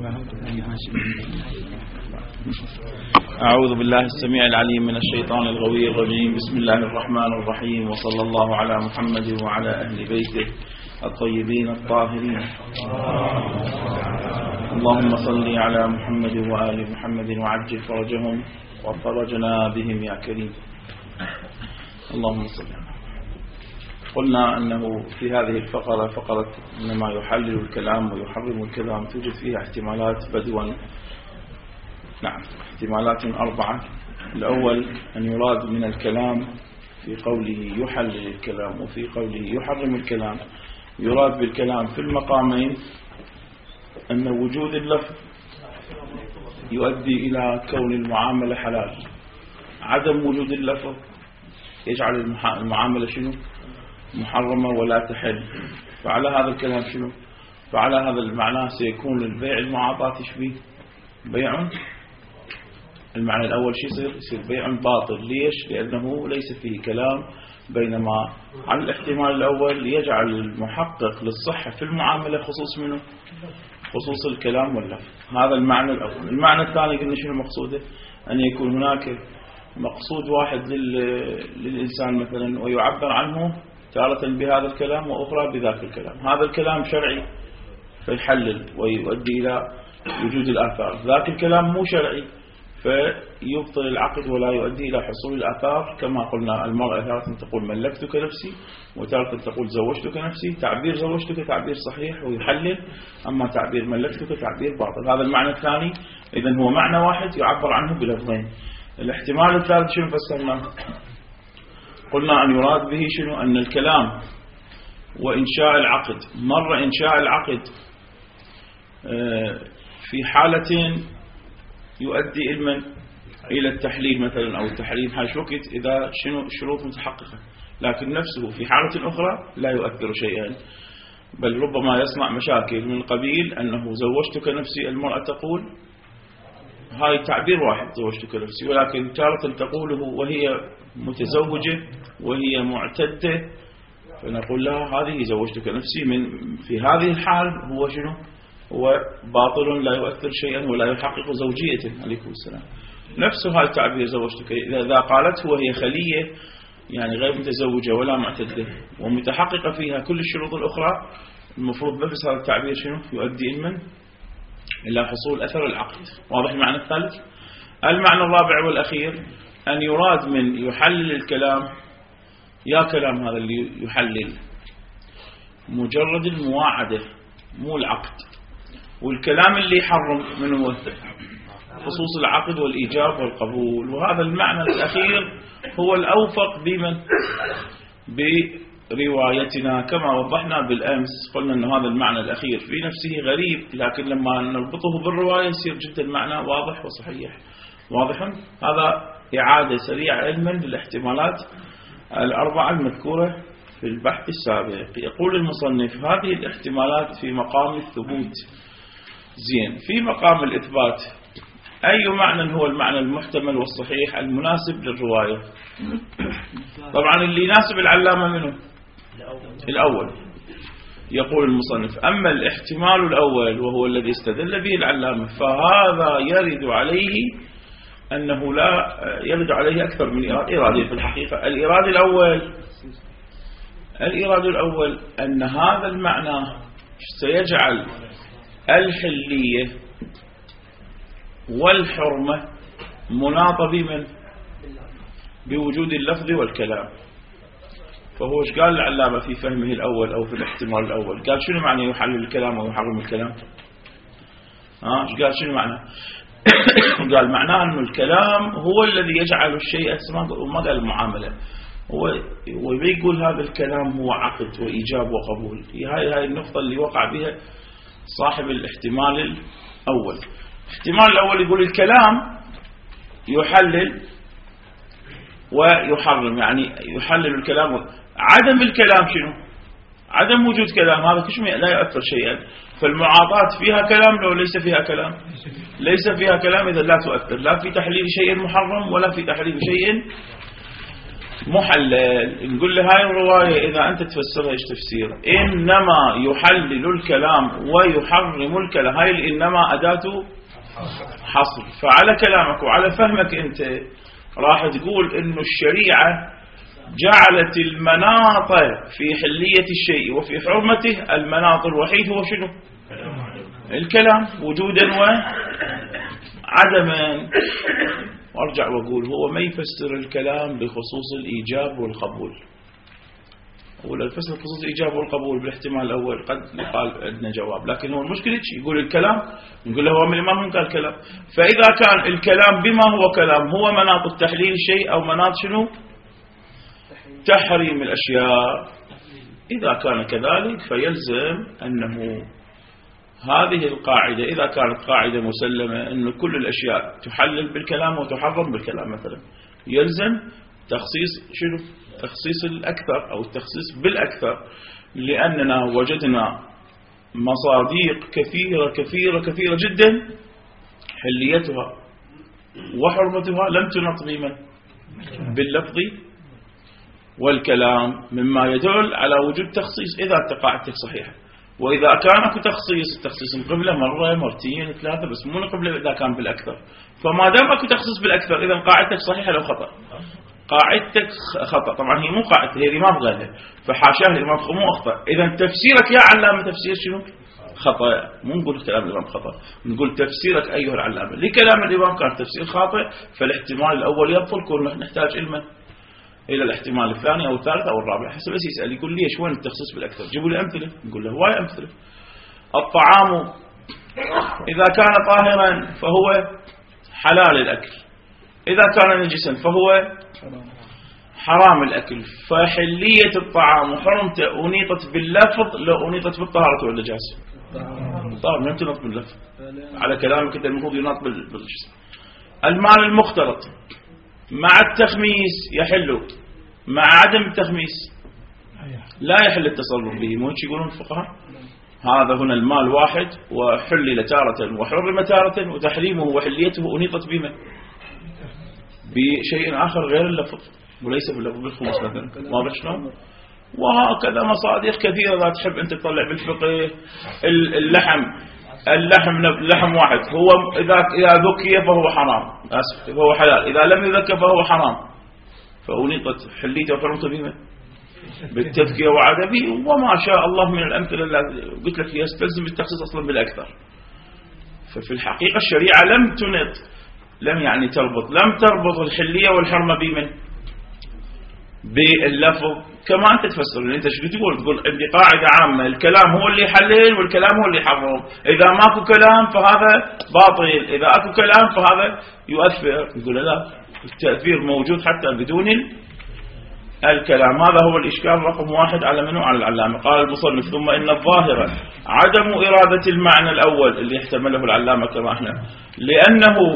أعوذ بالله السميع العليم من الشيطان الغوي الرجيم. بسم الله الرحمن الرحيم، وصلى الله على محمد وعلى أهل بيته الطيبين الطاهرين. اللهم صل على محمد وآل محمد وعجل فرجهم وفرجنا بهم يا كريم. اللهم صل. قلنا أنه في هذه الفقرة، فقرة إنما يحلل الكلام ويحرم الكلام، توجد فيها احتمالات بدوا. نعم، احتمالات 4. الأول أن يراد من الكلام في قوله يحلل الكلام وفي قوله يحرم الكلام، يراد بالكلام في المقامين أن وجود اللفظ يؤدي إلى كون المعاملة حلال، عدم وجود اللفظ يجعل المعاملة شنو؟ محرمة ولا تحل. فعلى هذا الكلام شنو؟ فعلى هذا المعنى سيكون البيع المعاطاة يشبه بيع. المعنى الأول شيء يصير بيع باطل. ليش؟ لأنه ليس فيه كلام، بينما على الاحتمال الأول يجعل المحقق للصحة في المعاملة خصوص منه؟ خصوص الكلام واللفظ. هذا المعنى الأول. المعنى الثاني قلنا شنو مقصوده؟ أن يكون هناك مقصود واحد للإنسان مثلا ويعبر عنه تارة بهذا الكلام وأخرى بذاك الكلام. هذا الكلام شرعي فيحلل ويؤدي إلى وجود الآثار، ذاك الكلام مو شرعي فيبطل العقد ولا يؤدي إلى حصول الآثار. كما قلنا المرأة تارة تقول ملكتك نفسي وتارة تقول زوجتك نفسي. تعبير زوجتك تعبير صحيح ويحلل، أما تعبير ملكتك تعبير باطل. هذا المعنى الثاني. إذن هو معنى واحد يعبر عنه بلفظين. الاحتمال الثالث شنو فسرنا؟ قلنا أن يراد به شنو؟ أن الكلام وإنشاء العقد، مرة إنشاء العقد في حالتين يؤدي إلى التحليل مثلا أو التحريم، هاش وقت إذا شنو الشروط متحققة، لكن نفسه في حالة أخرى لا يؤثر شيئا، بل ربما يصنع مشاكل من قبيل أنه زوجتك نفسي. المرأة تقول هاي تعبير واحد زوجتك نفسي، ولكن تارة تقوله وهي متزوجة وهي معتدة، فنقول لها هذه زوجتك نفسي. في هذه الحال هو شنو؟ هو باطل لا يؤثر شيئا ولا يحقق زوجيته. عليكم السلام. نفسه هاي التعبير زوجتك إذا قالته وهي خلية، يعني غير متزوجة ولا معتدة ومتحققة فيها كل الشروط الأخرى، المفروض نفس هذا التعبير شنو؟ يؤدي إلى حصول أثر العقد. واضح المعنى الثالث؟ المعنى الرابع والأخير أن يراد من يحلل الكلام، يا كلام هذا اللي يحلل مجرد المواعدة مو العقد، والكلام اللي يحرم من هو؟ خصوص العقد والإيجاب والقبول. وهذا المعنى الأخير هو الأوفق بروايتنا كما وضحنا بالأمس. قلنا أن هذا المعنى الأخير في نفسه غريب، لكن لما نربطه بالرواية يصير جدا المعنى واضح وصحيح. واضح؟ هذا إعادة سريعة علما للاحتمالات 4 المذكورة في البحث السابق. يقول المصنف هذه الاحتمالات في مقام الثبوت. زين، في مقام الإثبات أي معنى هو المعنى المحتمل والصحيح المناسب للرواية؟ طبعا اللي يناسب العلامة منه الأول. يقول المصنف أما الاحتمال الأول وهو الذي استدل به العلامة فهذا يرد عليه أنه لا يرد عليه أكثر من إرادة. في الحقيقة الإرادة الأول أن هذا المعنى سيجعل الحلية والحرمة مناطة بمن؟ بوجود اللفظ والكلام. فهو ايش قال العلامة في فهمه الأول أو في الاحتمال الأول؟ قال شنو معنى يحلل الكلام ويحرم الكلام؟ ايش قال شنو معنى؟ قال معناه أن الكلام هو الذي يجعل الشيء ما قال المعاملة. هو يقول هذا الكلام هو عقد وإيجاب وقبول. هاي النقطة اللي وقع بها صاحب الاحتمال الأول. الاحتمال الأول يقول الكلام يحلل ويحرم، يعني يحلل الكلام عدم الكلام شنو؟ عدم وجود كلام، هذا كشمي لا يؤثر شيئا. فالمعاطاة فيها كلام لو ليس فيها كلام؟ ليس فيها كلام، إذا لا تؤثر لا في تحليل شيء محرم ولا في تحريم شيء محلل. نقول له هاي الرواية إذا أنت تفسرها إيش تفسير؟ إنما يحلل الكلام ويحرم الكلام، هاي الإنما أداة حصر. فعلى كلامك وعلى فهمك أنت راح تقول إنه الشريعة جعلت المناط في حلية الشيء وفي حرمته، المناط الوحيد هو شنو؟ الكلام وجودا وعدما. وارجع واقول هو ما يفسر الكلام بخصوص الإيجاب والقبول، ولا يفسر بخصوص الإيجاب والقبول بالاحتمال الأول قد يقال عندنا جواب، لكن هو المشكلة يقول الكلام، نقول له هو من الإمام قال الكلام. فإذا كان الكلام بما هو كلام هو مناط التحليل الشيء أو مناط شنو؟ تحريم الأشياء. إذا كان كذلك فيلزم أنه هذه القاعدة إذا كانت قاعدة مسلمة أن كل الأشياء تحلل بالكلام وتحرم بالكلام مثلا، يلزم تخصيص شنو؟ تخصيص الأكثر أو التخصيص بالأكثر، لأننا وجدنا مصادق كثيرة كثيرة كثيرة جدا حليتها وحرمتها لم تنط بمن؟ باللفظ والكلام، مما يدل على وجود تخصيص إذا قاعدتك صحيحة. وإذا كان اكو تخصيص القبلة مرة مرتين ثلاثة، بس مو القبلة إذا كان بالأكثر. فما دام اكو تخصيص بالأكثر إذا قاعدتك صحيحة لو خطأ. قاعدتك خطأ، طبعا هي مو قاعدة، هي الإمام غيرها، فحاشاه الإمام مو أخطأ. إذا تفسيرك يا علامة تفسير شنو؟ خطأ. مو نقول كلام الإمام خطأ، نقول تفسيرك أيها العلامة لكلام الإمام كان تفسير خاطئ، فالاحتمال الأول يبطل، كون نحتاج علما إلى الاحتمال الثاني أو الثالث أو الرابع حسب بس يسأل، يقول ليش وين التخصيص بالأكثر؟ جيبوا لي أمثلة. نقول له هواي أمثلة. الطعام إذا كان طاهرا فهو حلال الأكل، إذا كان نجسا فهو حرام الأكل. فحلية الطعام وحرمته أنيطت باللفظ لو أنيطت بالطهارة والنجاسة. طبعا ما تنط باللفظ، على كلامك أنت المفروض ينط بالجسم. المال المختلط مع التخميس يحل، مع عدم التخميس لا يحل التصرف به. مو هيك يقولون الفقهاء؟ هذا هنا المال واحد وحلل تارة وحرم تارة، وتحريمه وحليته أنيطت بما؟ بشيء آخر غير اللفظ وليس باللفظ، بالخمس مثلا. واضح شلون؟ وهكذا مصادق كثيرة لا تحب أنت تطلع بالفقه. اللحم واحد، هو إذا ذكي فهو حرام، آسف فهو حلال، إذا لم يذكى فهو حرام. فأنيطت حليته وحرمته بما؟ بالتذكية وعدمه. وما شاء الله من الأمثلة التي قلت لك يستلزم التخصيص أصلا بالأكثر. ففي الحقيقة الشريعة لم تنط، لم يعني تربط، لم تربط الحلية والحرمة بمن؟ باللفظ. كما أنت تفسر، أنت شو تقول عندي قاعدة عامة الكلام هو اللي يحلل والكلام هو اللي يحرم، إذا ماكو كلام فهذا باطل، إذا أكو كلام فهذا يؤثر. يقول لا، التأثير موجود حتى بدون الكلام. هذا هو الإشكال رقم واحد على منه؟ على العلامة. قال المصنف ثم إن الظاهر عدم إرادة المعنى الأول اللي يحتمله العلامة كما احنا، لأنه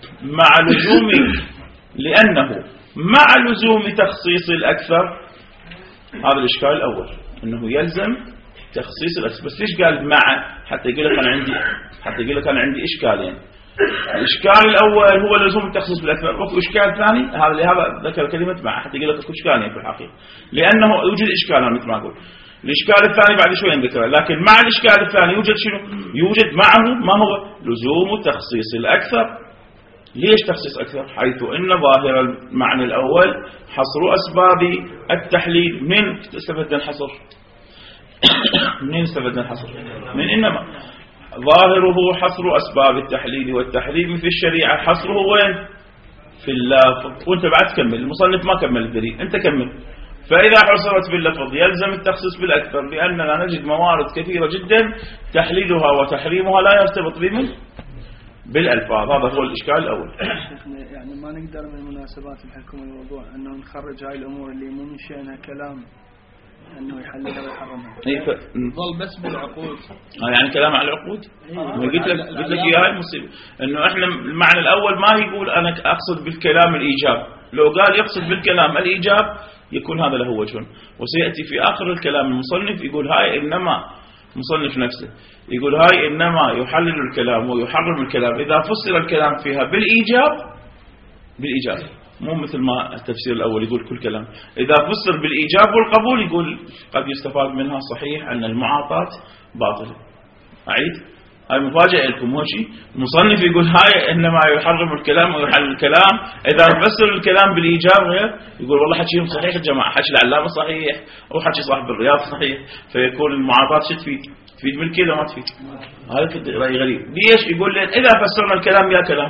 مع لزوم تخصيص الأكثر. هذا الإشكال الأول، أنه يلزم تخصيص الأكثر. بس ليش قال مع؟ حتى يقول لك أنا عندي إشكالين. الإشكال الأول هو لزوم التخصيص بالأكثر، وفي إشكال ثاني هذا ذكر كلمة مع حتى يقول لك إشكالين في الحقيقة، لأنه يوجد إشكال مثل ما أقول. الإشكال الثاني بعد شوي نذكره، لكن مع الإشكال الثاني يوجد شنو؟ يوجد معه ما هو؟ لزوم تخصيص الأكثر. ليش تخصيص أكثر؟ حيث إن ظاهر المعنى الأول حصر أسباب التحليل. من استفدنا الحصر؟ منين استفدنا الحصر؟ من إنما ظاهره حصر أسباب التحليل والتحريم في الشريعة. حصره وين؟ في اللفظ. وانت بعد تكمل، المصنف ما كمل الدليل، انت كمل. فإذا حصرت باللفظ يلزم التخصيص بالأكثر، لأننا نجد موارد كثيرة جدا تحليلها وتحريمها لا يرتبط بمن؟ بالألفاظ. هذا هو الإشكال الأول. يعني ما نقدر من مناسبات الحكم الموضوع أنه نخرج هاي الأمور اللي مو من شأنها كلام أنه يحللها ويحرمها. ظل بس بالعقود. يعني كلام على العقود. قلت لك إياها المصيبة، إنه إحنا المعنى الأول ما يقول أنا أقصد بالكلام الإيجاب. لو قال يقصد بالكلام الإيجاب يكون هذا له وجه. وسيأتي في آخر الكلام المصنف يقول هاي إنما مصنف نفسه يقول هاي إنما يحلل الكلام ويحرم الكلام إذا فسر الكلام فيها بالإيجاب مو مثل ما التفسير الأول يقول كل كلام. إذا فسر بالإيجاب والقبول يقول قد يستفاد منها صحيح أن المعاطاة باطلة. أعيد هاي مفاجأة لكم. هو شيء المصنف يقول هاي إنما يحرم الكلام ويحل الكلام. إذا فسر الكلام بالإيجاب يقول والله حكيهم صحيح الجماعة، حكي العلامة صحيح أو حكي صاحب الرياض صحيح، فيكون المعاطاة شو تفيد؟ تفيد ملكي ولا ما تفيد؟ هذا رأي غريب. ليش يقول لي إذا فسرنا الكلام يا كلام،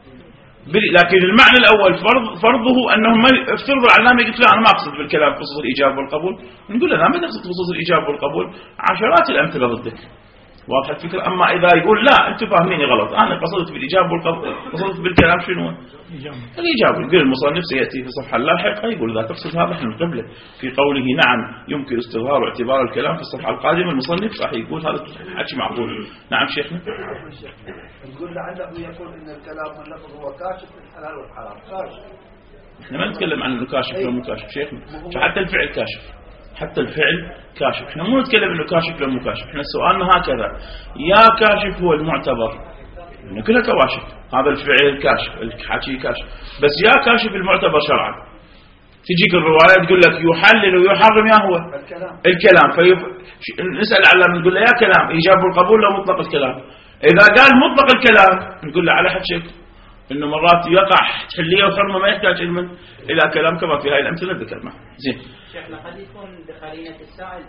لكن المعنى الأول فرضه أنه ما افترض العلامة يقول لا أنا ما أقصد بالكلام خصوص الإيجاب والقبول، نقول له لا ما تقصد خصوص الإيجاب والقبول، عشرات الأمثلة ضدك. واضح الفكرة. أما إذا يقول لا أنتم فاهميني غلط، أنا قصدت بالإيجاب والقبول، قصدت بالكلام شنو؟ الإيجاب. يقول المصنف سيأتي في الصفحة اللاحقة يقول إذا تقصد هذا احنا نقبله في قوله نعم يمكن استظهار واعتبار الكلام في الصفحة القادمة. المصنف صح يقول هذا حكي معقول. نعم شيخنا. نقول لعله يقول إن الكلام واللفظ هو كاشف الحلال والحرام. كاشف. احنا ما نتكلم عن انه كاشف ولا مو كاشف شيخنا، حتى الفعل كاشف، حتى الفعل كاشف. احنا مو نتكلم انه كاشف ولا مو كاشف، احنا سؤالنا هكذا يا كاشف هو المعتبر، انه كلها كواشف، هذا الفعل كاشف، الحكي كاشف، بس يا كاشف المعتبر شرعا. تجيك الرواية تقول لك يحلل ويحرم يا هو الكلام نسأل العلامة نقول له يا كلام إيجاب القبول لو مطلق الكلام. إذا قال مطلق الكلام نقول له على حكيك إنه مرات يقع تحلية وحرمة ما يحتاج علما إلى كلام كما في هاي الأمثلة ذكرنا. زين. شيخنا قد يكون بقرينة السائل،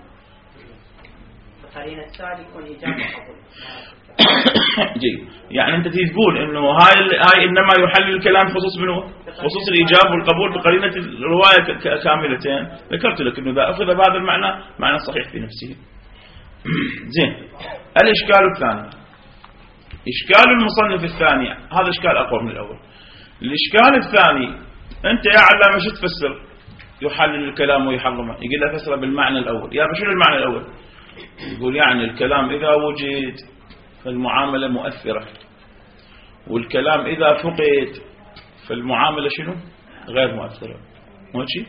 بقرينة السائل يكون إيجاب وقبول. جيد. يعني أنت تقول إنه هاي إنما يحلل الكلام خصوص منه خصوص الإيجاب والقبول بقرينة الرواية كاملتين. ذكرت لك إنه إذا أخذ بهذا المعنى معنى صحيح في نفسه. زين. الإشكال الثاني، إشكال المصنف الثاني، هذا إشكال أقوى من الأول. الإشكال الثاني أنت يا علامة شو تفسر يحلل الكلام ويحرمه؟ يقول له فسره بالمعنى الأول. يا شنو المعنى الأول؟ يقول يعني الكلام إذا وجد فالمعاملة مؤثرة، والكلام إذا فقد فالمعاملة شنو؟ غير مؤثرة. مو شيء؟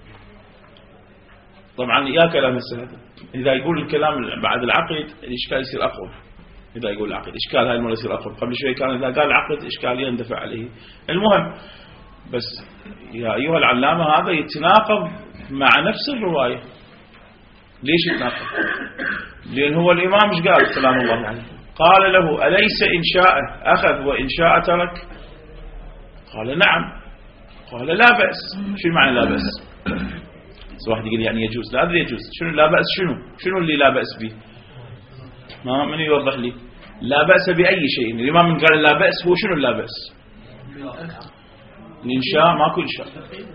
طبعا يا كلام السهل. إذا يقول الكلام بعد العقد الإشكال يصير أقوى. إذا يقول العقد إشكال هاي المرة يصير أقوى. قبل شوي كان إذا قال العقد إشكال يندفع عليه. المهم بس يا أيها العلامة هذا يتناقض مع نفس الرواية. ليش يتناقض؟ لأن هو الإمام إيش قال سلام الله عليه؟ قال له أليس إن شاء أخذ وإن شاء ترك؟ قال نعم. قال لا بأس. شو معنى لا بأس؟ واحد يقول يعني يجوز. لا أدري يجوز. شنو لا بأس؟ شنو اللي لا بأس به؟ ما من يوضح لي. لا بأس بأي شيء. الإمام من قال لا بأس هو شنو لا بأس؟ الإنشاء ماكو إنشاء.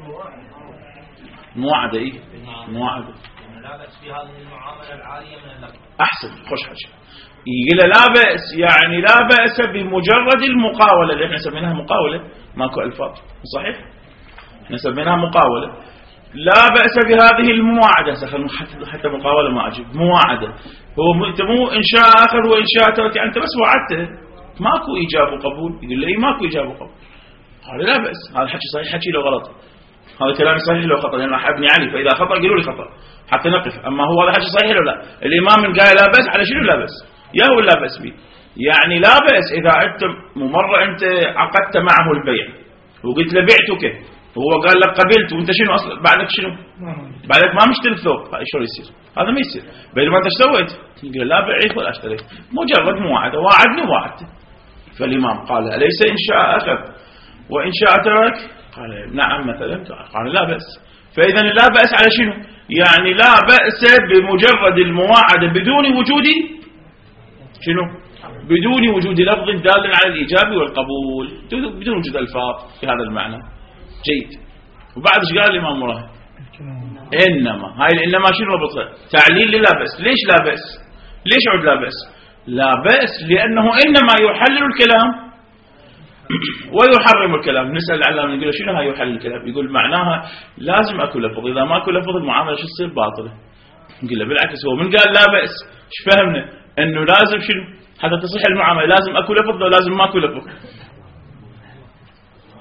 مواعدة. إيه مواعدة. لا بأس بهذه المعاملة العالية من اللفظ. أحسن. خوش حاجة. يقول لا بأس يعني لا بأس بمجرد المقاولة اللي احنا سميناها مقاولة. ماكو ألفاظ صحيح. احنا سميناها مقاولة. لا بأس بهذه المواعدة. حتى مقاولة ما أجيب مواعدة. هو أنت مو إن شاء آخر وإن شاء ترك، أنت بس وعدته ماكو إيجاب وقبول. يقول لي ماكو إيجاب وقبول. قال لا بأس. هذا حكي صحيح حكي لو غلط. هذا كلام صحيح لو خطأ، لأن ابن علي فإذا خطأ قالوا لي خطأ حتى نقف. أما هو هذا حكي صحيح لو لا. الإمام من قال لا بأس على شنو لا بأس؟ يا هو لا بأس به يعني لا بأس إذا أنت مرة أنت عقدت معه البيع وقلت له بعتك وهو قال لك قبلت وأنت شنو أصلا بعدك شنو؟ بعدك ما مشتري الثوب. شو يصير؟ هذا ما يصير. بينما أنت اشتريت يقول لا بعت ولا اشتريت، مجرد مواعدة. واعدني وعدت. فالإمام قال أليس إن شاء أخذ وإن شاء ترك؟ قال نعم مثلا. قال لا بأس. فإذا لا بأس على شنو؟ يعني لا بأس بمجرد المواعدة بدون وجود شنو؟ بدون وجود لفظ دال على الإيجاب والقبول، بدون وجود ألفاظ في هذا المعنى. جيد. وبعد ايش قال الإمام مراهن؟ إنما هاي إنما شنو ربطها؟ تعليل لا بأس. ليش لا بأس؟ ليش عد لا بأس؟ لا بأس لأنه إنما يحلل الكلام ويحرم الكلام. نسأل العلامة نقول شنو هاي يحلل الكلام؟ يقول معناها لازم أكو لفظ، إذا ما أكو لفظ المعاملة شو تصير باطلة. نقول له بالعكس هو من قال لا بأس ايش فهمنا؟ إنه لازم شنو حتى تصح المعاملة لازم أكو لفظ ولازم ما أكو لفظ.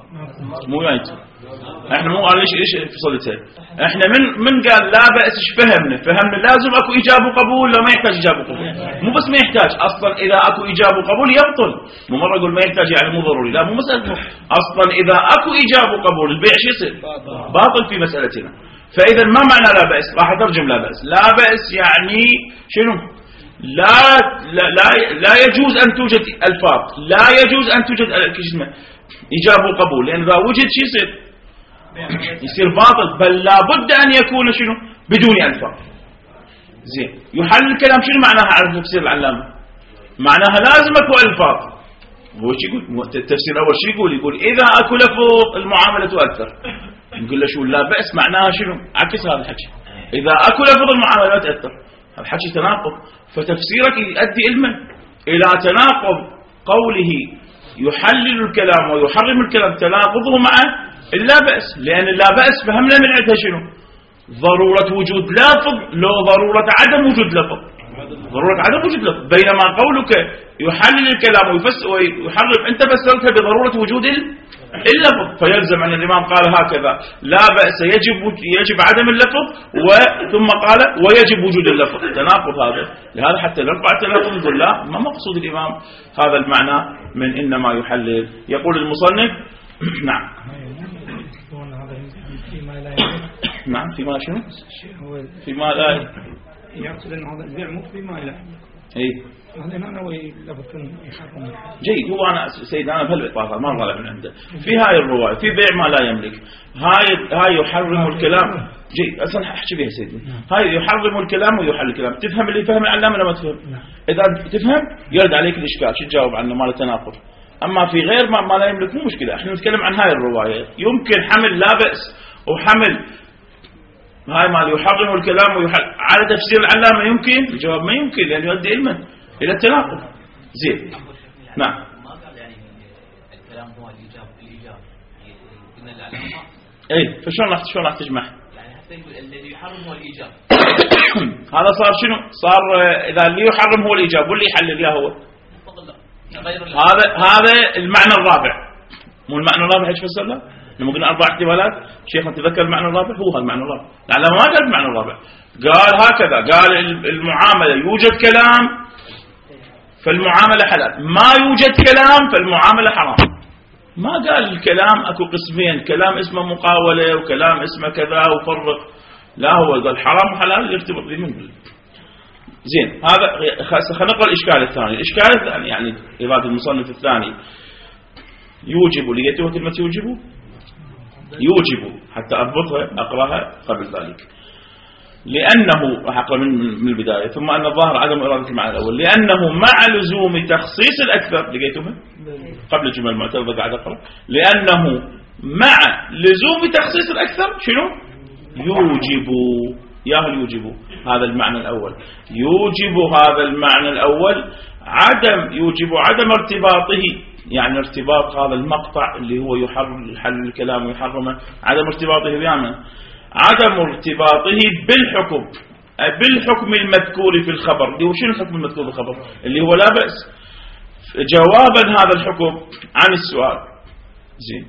مو وايد. احنا مو قال ليش فصلتها. احنا من قال لا بأس ايش فهمنا لازم اكو ايجاب وقبول لو ما يحتاج ايجاب وقبول. مو بس ما يحتاج، اصلا اذا اكو ايجاب وقبول يبطل. مو مره اقول ما يحتاج يعني مو ضروري، لا مو مسألة. اصلا اذا اكو ايجاب وقبول البيع شو يصير؟ باطل في مسألتنا. فاذا ما معنى لا بأس؟ راح اترجم لا بأس. لا بأس يعني شنو؟ لا يجوز ان توجد الفاظ، لا يجوز ان توجد ايجاب وقبول، لان اذا وجد شو يصير باطل. بل لابد ان يكون شنو؟ بدون الفاظ. زين، يحل الكلام شنو معناها على تفسير العلامه؟ معناها لازم اكو الفاظ. هو شو يقول؟ التفسير الاول شو يقول اذا اكو لفظ المعامله تؤثر. نقول له شو لا بأس معناها شنو؟ عكس هذا الحكي. اذا اكو لفظ المعامله لا تؤثر، هذا الحكي تناقض. فتفسيرك يؤدي الى تناقض قوله يحلل الكلام ويحرم الكلام، تناقضه مع اللا بأس. لأن اللا بأس فهمنا من عندها شنو؟ ضرورة وجود لفظ لو ضرورة عدم وجود لفظ. ضرورة عدم وجود لفظ. بينما قولك يحلل الكلام ويحرم أنت فسرتها بضرورة وجود اللفظ. فيلزم أن الإمام قال هكذا لا بأس يجب عدم اللفظ ثم قال ويجب وجود اللفظ. تناقض هذا. لهذا حتى نرفع التناقض نقول لا، ما مقصود الإمام هذا المعنى من إنما يحلل. يقول المصنف نعم نعم فيما شنو؟ فيما لا يقصد ان هذا البيع مو فيما لا. اي هذا انا لابد يحرم. جيد. هو انا سيد انا بهالإطلاق ما طالع من عنده. في هاي الروايه في بيع ما لا يملك، هاي يحرم الكلام. جيد، اصلا احكي بها سيدي. هاي يحرم الكلام ويحل الكلام. تفهم اللي فهم العلامه ولا ما تفهم؟ اذا تفهم يرد عليك الاشكال، شو تجاوب عنه؟ ما له تناقض. اما في غير ما لا يملك مو مشكله. احنا نتكلم عن هاي الروايه. يمكن حمل لا بأس وحمل هاي مال يحرم الكلام ويحل على تفسير العلامة. يمكن؟ الجواب ما يمكن، لأنه يؤدي إلى التناقض. زين. نعم. ما قال يعني الكلام هو الإيجاب قلنا العلامة. إيه، فشلون راح تجمع؟ يعني حتى يقول الذي يحرم هو الإيجاب. هذا صار شنو؟ صار إذا اللي يحرم هو الإيجاب واللي يحلل إياه هو. هذا المعنى الرابع. مو المعنى الرابع ايش فسر له؟ لما قلنا 4 احتمالات، شيخنا تذكر المعنى الرابع؟ هو هذا المعنى الرابع. لعله ما قال المعنى الرابع، قال هكذا، قال المعاملة يوجد كلام فالمعاملة حلال، ما يوجد كلام فالمعاملة حرام. ما قال الكلام اكو قسمين، كلام اسمه مقاولة وكلام اسمه كذا وفرق. لا، هو قال حرام وحلال يرتبط بمن. زين، هذا خلينا نقرأ الإشكال الثاني. الإشكال الثاني يعني إرادة المصنف الثاني يوجب. لقيتوها كلمة يوجب حتى أضبطها أقرأها قبل ذلك. لأنه راح أقرأ من البداية. ثم أن الظاهر عدم إرادة المعنى الأول، لأنه مع لزوم تخصيص الأكثر. لقيتوها قبل الجملة المعترضة قاعد أقرأ. لأنه مع لزوم تخصيص الأكثر شنو؟ يوجب. ياهل يوجب هذا المعنى الأول. يوجب هذا المعنى الأول يوجب عدم ارتباطه، يعني ارتباط هذا المقطع اللي هو يحل الكلام ويحرمه، عدم ارتباطه بيامن، عدم ارتباطه بالحكم المذكور في الخبر. اللي هو شنو الحكم المذكور في الخبر؟ اللي هو لا بأس. جوابا هذا الحكم عن السؤال. زين،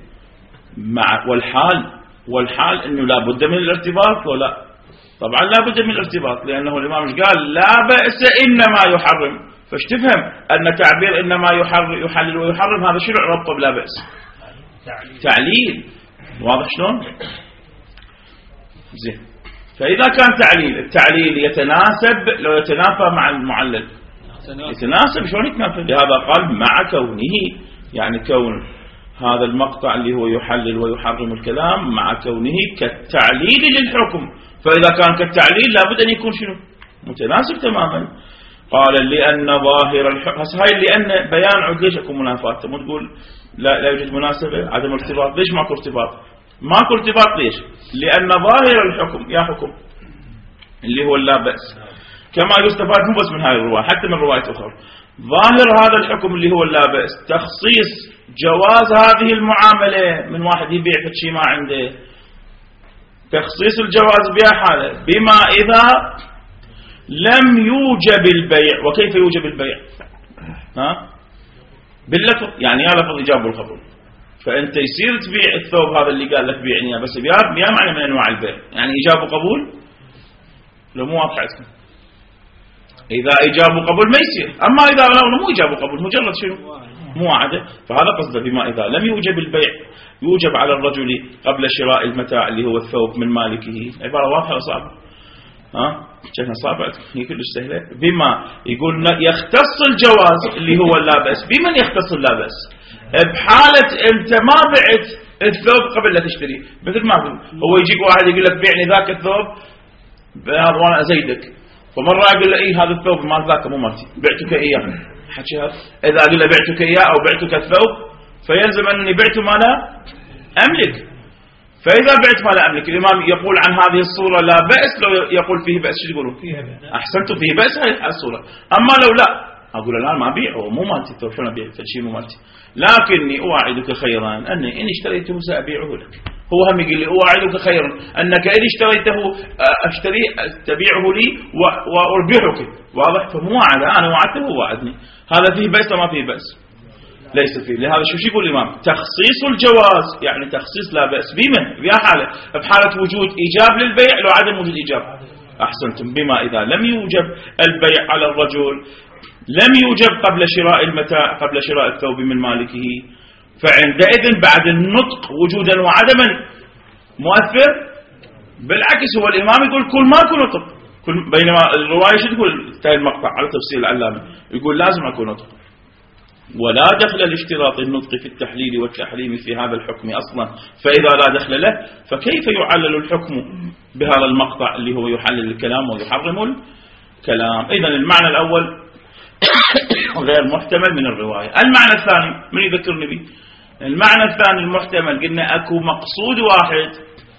والحال انه لا بد من الارتباط ولا؟ طبعا لا بد من الارتباط، لانه الامام قال لا بأس انما يحرم. فايش تفهم ان تعبير انما يحلل ويحرم هذا شنو ربطه بلا بأس؟ تعليل. واضح شلون؟ زين، فاذا كان التعليل يتناسب لو يتنافى مع المعلل. يتناسب. شلون يتناسب؟ لهذا قال مع كونه، يعني كون هذا المقطع اللي هو يحلل ويحرم الكلام مع كونه كالتعليل للحكم. فإذا كان كالتعليل لابد أن يكون شنو؟ متناسب تماما. قال لأن ظاهر الحكم. هاي لأن بيان عد ليش أكون منافات. مو تقول لا يوجد مناسبة، عدم ارتباط. ليش ماكو ارتباط؟ ماكو ارتباط ليش؟ لأن ظاهر الحكم يا حكم اللي هو لا بأس، كما يستفاد مو بس من هاي الرواية حتى من رواية أخرى. ظاهر هذا الحكم اللي هو لا بأس تخصيص جواز هذه المعاملة من واحد يبيع شيء ما عنده، تخصيص الجواز بها حالة بما إذا لم يوجب البيع. وكيف يوجب البيع؟ باللفظ، يعني يا لفظ إيجاب والقبول. فأنت يصير تبيع الثوب هذا اللي قال لك بيعني، بس بيا معنى من أنواع البيع، يعني إيجاب وقبول لو مو واقعتكم. إذا إيجاب وقبول ما يصير، أما إذا مو إيجاب وقبول مجرد شنو مواعدة، فهذا قصده بما إذا لم يوجب البيع يوجب على الرجل قبل شراء المتاع اللي هو الثوب من مالكه. عبارة واضحة وصعبة؟ شفنا صعبة هي كلش سهلة. بما يقول يختص الجواز اللي هو لا بأس. بمن يختص اللا بأس؟ بحالة أنت ما بعت الثوب قبل لا تشتري، مثل ما هو يجيك واحد يقول لك بيعني ذاك الثوب بهذا وأنا أزيدك، فمرة أقول له إيه هذا الثوب مال ذاك مو مالتي بعتك إياه، حكي هذا. إذا أقول له بعتك إياه أو بعتك الثوب فيلزم أني بعته ما لا أملك. فإذا بعت ما لا أملك، الإمام يقول عن هذه الصورة لا بأس، لو يقول فيه بأس شو يقولون؟ أحسنتم فيه بأس هاي الصورة. أما لو لا أقول لا ما أبيعه مو مالتي الثوب، شلون أبيع شيء مو مالتي، لكني أواعدك خيرا أني إن اشتريته سأبيعه لك. هو هم يقول لي أواعدك خيرا أنك إن اشتريته تبيعه لي وأربحك. واضح؟ فمواعدة، أنا وعدته هو وعدني. هذا فيه بأس وما فيه بأس؟ ليس فيه. لهذا شو يقول الإمام؟ تخصيص الجواز يعني تخصيص لا بأس. بمن؟ بأي حالة؟ بحالة وجود إيجاب للبيع، لو عدم وجود إيجاب. أحسنتم. بما إذا لم يوجب البيع على الرجل، لم يوجب قبل شراء المتاع قبل شراء الثوب من مالكه، فعندئذ بعد النطق وجودا وعدما مؤثر. بالعكس هو الإمام يقول كل ماكو نطق، بينما الرواية شو تقول تاي المقطع على تفسير العلامة يقول لازم أكون نطق. ولا دخل لاشتراط النطق في التحليل والتحريم في هذا الحكم أصلا، فإذا لا دخل له فكيف يعلل الحكم بهذا المقطع اللي هو يحلل الكلام ويحرم الكلام. إذن المعنى الأول غير محتمل من الرواية. المعنى الثاني من يذكرني به؟ المعنى الثاني المحتمل قلنا أكو مقصود واحد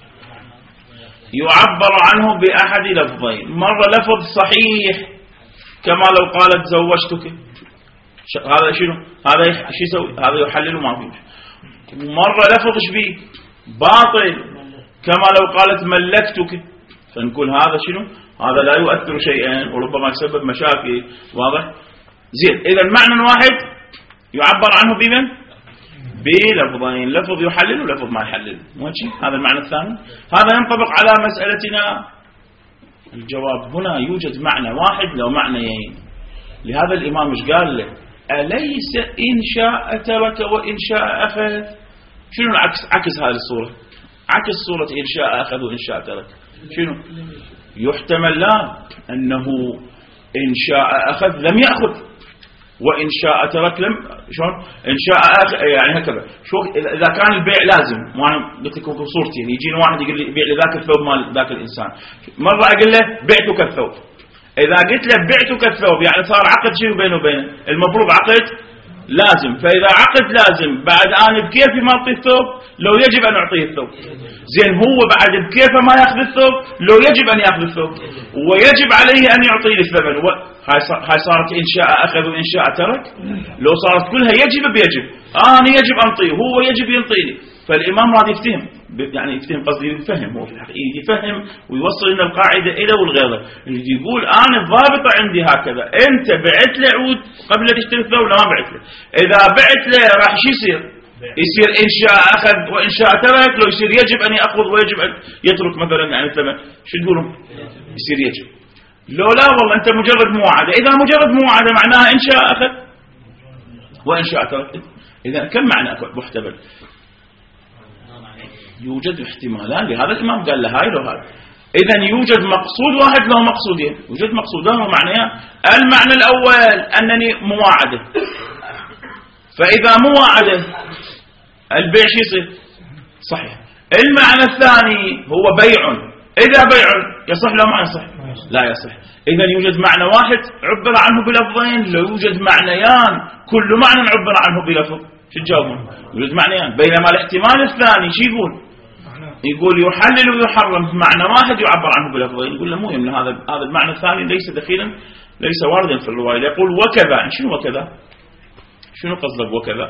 يعبر عنه بأحد لفظين. مرة لفظ صحيح كما لو قالت زوجتك، هذا شنو؟ هذا شو يسوي؟ هذا يحلل وما فيه. مرة لفظ شبيه باطل كما لو قالت ملكتك، فنقول هذا شنو؟ هذا لا يؤثر شيئا وربما يسبب مشاكل. واضح؟ زين. إذا معنى واحد يعبر عنه بمن؟ بلفظين، لفظ يحلل ولفظ ما يحلل. هذا المعنى الثاني. هذا ينطبق على مسألتنا. الجواب هنا يوجد معنى واحد لو معنيين. لهذا الإمام ايش قال له؟ أليس إن شاء ترك وإن شاء أخذ؟ شنو العكس؟ عكس هذه الصورة، عكس صورة إن شاء أخذ وإن شاء ترك. شنو يحتمل؟ لا أنه إن شاء أخذ لم يأخذ، وإن شاء ترك لم. شلون إن شاء أخذ؟ يعني هكذا. شو إذا كان البيع لازم، وأنا قلت لكم صورتين، يجيني واحد يقول لي بيع لي ذاك الثوب مال ذاك الإنسان، مرة أقول له بعتك الثوب. إذا قلت له بعتك الثوب يعني صار عقد شيء بينه وبينه، المفروض عقد لازم. فإذا عقد لازم بعد أنا بكيفي ما أعطيه الثوب لو يجب أن أعطيه الثوب. زين هو بعد بكيفه ما يأخذ الثوب لو يجب أن يأخذ الثوب، ويجب عليه أن يعطيه الثمن. هاي صارت إن شاء أخذ وإن شاء ترك. لو صارت كلها يجب بيجب، أنا يجب أنطيه هو يجب ينطيني. فالإمام راضي يفتهم، يعني يفتهم قصدي يفهم، هو في الحقيقة يفهم ويوصل لنا القاعدة إلى والغيره. يقول أنا الضابطة عندي هكذا، أنت بعت له عود قبل لا تشتري الثوب ولا ما بعت له؟ إذا بعت له راح شو يصير؟ يصير إن شاء أخذ وإن شاء ترك. لو يصير يجب أن يأخذ ويجب أن يترك مثلا، يعني الثمن شو تقولون؟ يصير يجب. لو لا والله أنت مجرد مواعدة. إذا مجرد مواعدة معناها إن شاء أخذ وإن شاء ترك. إذا كم معنى محتمل؟ يوجد احتمالان. لهذا الإمام قال له هاي لو هاي. إذن يوجد مقصود واحد له مقصودين، يوجد مقصودان ومعنيان. المعنى الأول أنني مواعدة، فإذا مواعدة البيع شو يصير؟ صحيح. المعنى الثاني هو بيع. إذا بيع يصح لو ما يصح؟ لا يصح. إذن يوجد معنى واحد عبر عنه بلفظين، لو يوجد معنيان كل معنى عبر عنه بلفظ. شو تجاوبون؟ يوجد معنيان. بينما الاحتمال الثاني شو يقول؟ يقول يحلل ويحرم، معنى واحد يعبر عنه بلفظين. يقول له مو يمنع، هذا المعنى الثاني ليس دخيلا، ليس واردا في الرواية. يقول وكذا. شنو وكذا؟ شنو قصدك وكذا؟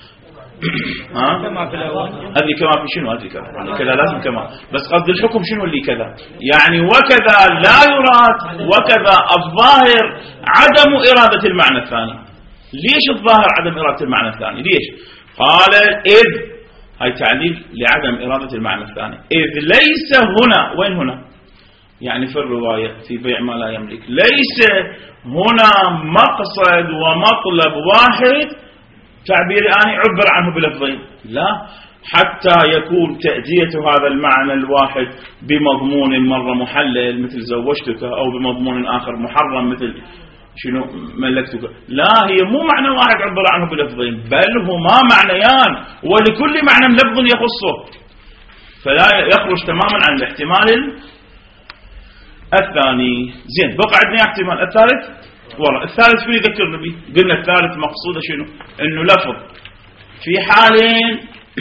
هذه كما في شنو؟ هذه كذا لازم كما، بس قصد الحكم شنو اللي كذا؟ يعني وكذا لا يراد، وكذا الظاهر عدم إرادة المعنى الثاني. ليش الظاهر عدم إرادة المعنى الثاني؟ ليش؟ قال إذ هاي تعليل لعدم إرادة المعنى الثاني. إذ ليس هنا، وين هنا؟ يعني في الرواية في بيع ما لا يملك، ليس هنا مقصد ومطلب واحد تعبير آني عبر عنه بلفظين، لا، حتى يكون تأدية هذا المعنى الواحد بمضمون مرة محلل مثل زوجتك، أو بمضمون آخر محرم مثل شنو ملكتك. لا، هي مو معنى واحد عبر عنه بلفظين، بل هما معنيان ولكل معنى لفظ يخصه، فلا يخرج تماما عن الاحتمال الثاني. زين، بقى عندنا احتمال الثالث والله. الثالث شو يذكرنا به؟ قلنا الثالث مقصوده شنو؟ انه لفظ في حالين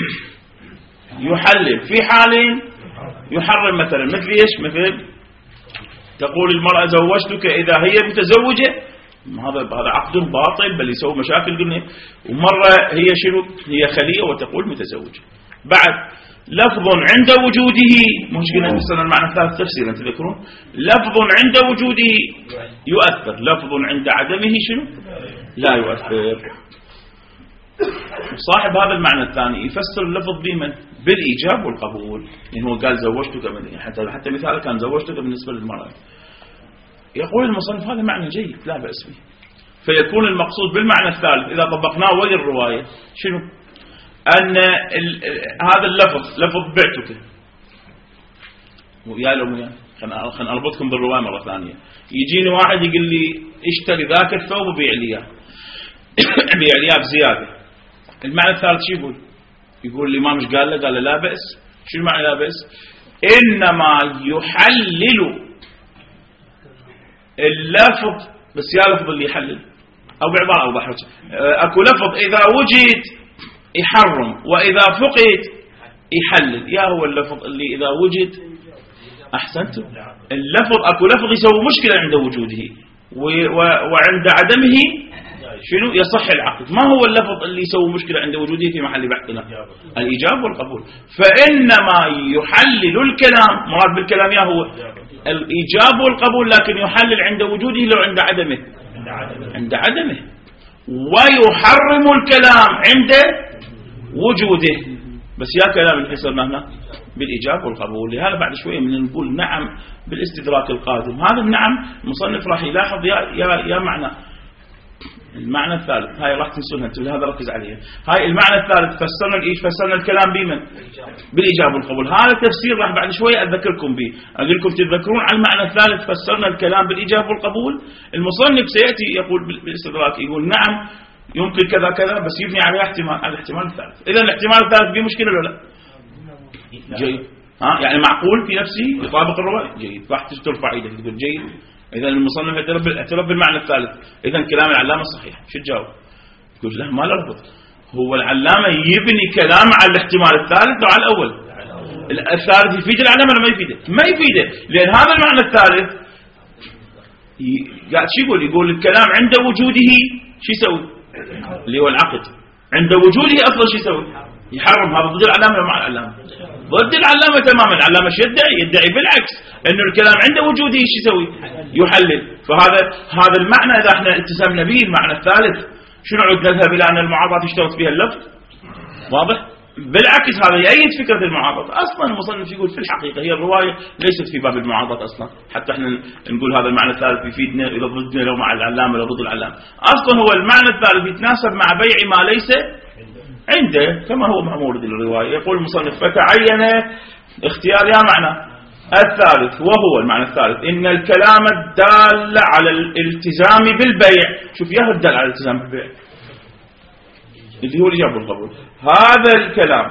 يحلل، في حالين يحرم. مثلا مثل ايش؟ مثل تقول المرأة زوجتك إذا هي متزوجة، هذا عقد باطل بل يسوي مشاكل قلنا. ومرة هي شنو؟ هي خلية وتقول متزوجة. بعد لفظ عند وجوده، مش قلنا مثلا المعنى الثالث تفسيرا تذكرون؟ لفظ عند وجوده يؤثر، لفظ عند عدمه شنو؟ لا يؤثر. صاحب هذا المعنى الثاني يفسر اللفظ بمن؟ بالإيجاب والقبول. يعني هو قال زوجتك، حتى مثال كان زوجتك بالنسبة للمرأة. يقول المصنف هذا معنى جيد لا بأس به. فيكون المقصود بالمعنى الثالث إذا طبقناه ويا الرواية شنو؟ أن هذا اللفظ لفظ بعتك، ويا لو يا خلنا أربطكم بالرواية مرة ثانية. يجيني واحد يقول لي اشتري ذاك الثوب وبيع لي اياه، بيع لي اياه بزيادة. المعنى الثالث شو يقول؟ يقول لي ما مش قال له؟ قال له لا بأس. شو المعنى لا بأس؟ إنما يحلل اللفظ، بس يا لفظ اللي يحلل، أو بعبارة أوضح لك، أكو لفظ إذا وجد يحرم وإذا فقد يحلل. يا هو اللفظ اللي إذا وجد، أحسنتم، اللفظ أكو لفظ يسوي مشكلة عند وجوده وعند عدمه شنو يصح العقد. ما هو اللفظ اللي يسوي مشكلة عند وجوده في محل بحثنا؟ الإيجاب والقبول. فإنما يحلل الكلام، مراد بالكلام يا هو الإيجاب والقبول، لكن يحلل عند وجوده لو عند عدمه، عند عدمه. ويحرم الكلام عند وجوده، بس يا كلام اللي فسرناه هنا بالإيجاب والقبول. لهذا بعد شوية من نقول نعم بالاستدراك القادم. هذا النعم المصنف راح يلاحظ يا معنى المعنى الثالث. هاي راح تنسونها انتم، لهذا ركز عليها. هاي المعنى الثالث فسرنا الكلام بمن؟ بالإيجاب والقبول. هذا التفسير راح بعد شوية أذكركم به، أقول لكم تتذكرون على المعنى الثالث فسرنا الكلام بالإيجاب والقبول. المصنف سيأتي يقول بالاستدراك، يقول نعم يمكن كذا كذا، بس يبني على احتمال، على الاحتمال الثالث. إذا الاحتمال الثالث فيه مشكلة ولا لا؟ جيد. يعني معقول في نفسه يطابق الرواية، جيد. راح ترفع ايدك تقول جيد. إذا المصنف اعترف بالمعنى الثالث، إذا كلام العلامة صحيح. شو تجاوب؟ تقول لا ما لربط، هو العلامة يبني كلام على الاحتمال الثالث وعلى الأول. الثالث يفيد العلامة ولا ما يفيده؟ ما يفيده، لأن هذا المعنى الثالث قاعد شو يقول؟ يقول الكلام عند وجوده شو يسوي؟ اللي هو العقد عند وجوده أصلا شو يسوي؟ يحرم. هذا ضد العلامة ولا مع العلامة؟ ضد العلامة تماما. العلامة شو يدعي بالعكس، انه الكلام عند وجوده ايش يسوي؟ يحلل. فهذا المعنى اذا احنا اتسمنا به المعنى الثالث، شنو عد نذهب الى ان المعاضات يشترط فيها اللفظ؟ واضح؟ بالعكس هذا يأيد فكرة المعاضات. اصلا المصنف يقول في الحقيقة هي الرواية ليست في باب المعاضات اصلا، حتى احنا نقول هذا المعنى الثالث يفيدنا اذا ضدنا لو مع العلامة لو ضد العلامة. اصلا هو المعنى الثالث يتناسب مع بيع ما ليس عنده كما هو مورد الرواية. يقول المصنف فتعين اختيار يا معنى الثالث، وهو المعنى الثالث إن الكلام الدال على الالتزام بالبيع. شوف يا الدال على الالتزام بالبيع اللي هو الإيجاب والقبول. هذا الكلام